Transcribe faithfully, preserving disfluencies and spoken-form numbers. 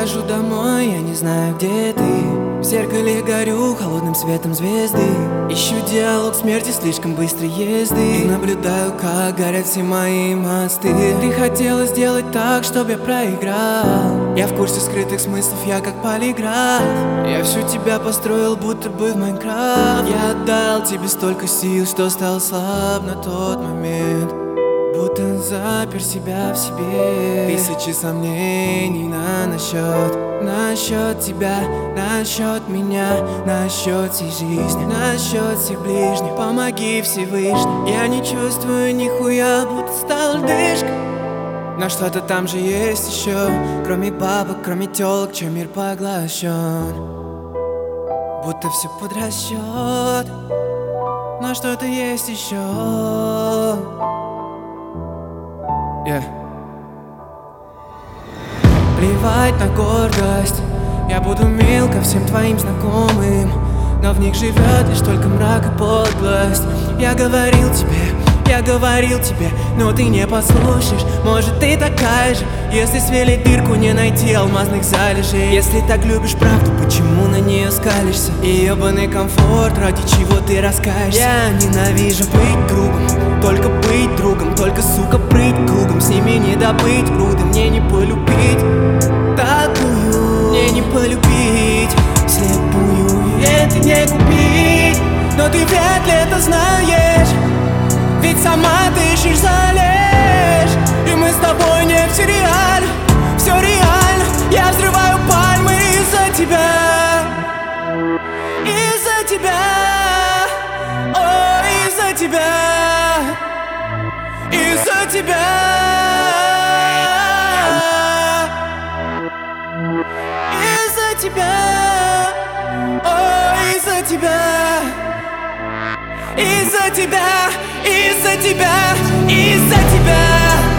прихожу домой, я не знаю, где ты. В зеркале горю холодным светом звезды. Ищу диалог смерти слишком быстрой езды. И наблюдаю, как горят все мои мосты. Ты хотела сделать так, чтобы я проиграл. Я в курсе скрытых смыслов, я как полиграф. Я всю тебя построил, будто бы в Майнкрафт. Я отдал тебе столько сил, что стал слаб на тот момент. Будто запер себя в себе. Тысячи сомнений на насчет Насчет тебя, насчет меня, насчет всей жизни, насчет всех ближних. Помоги, Всевышний. Я не чувствую нихуя, будто стал льдышкой. Но что-то там же есть еще, кроме бабок, кроме телок, чем мир поглощен. Будто все под расчет, но что-то есть еще. Yeah. Плевать на гордость, я буду мил ко всем твоим знакомым, но в них живет лишь только мрак и подлость. Я говорил тебе, я говорил тебе, но ты не послушаешь. Может, ты такая же, если сверлить дырку, не найти алмазных залежей. Если так любишь правду, почему на нее скалишься? И ебаный комфорт, ради чего ты раскаешься. Я ненавижу быть другом, только быть другом, только, сука, прыть кругом. С ними не добыть пруды, мне не полюбить такую, мне не полюбить слепую, и это не купить. Но ты вряд ли это знаешь, ведь сама ты ищешь залежь. И мы с тобой не в сериале, все реально. Я взрываю пальмы из-за тебя, из-за тебя, о, из-за тебя, из-за тебя, из-за тебя, о, из-за тебя, из-за тебя, из-за тебя, из-за тебя.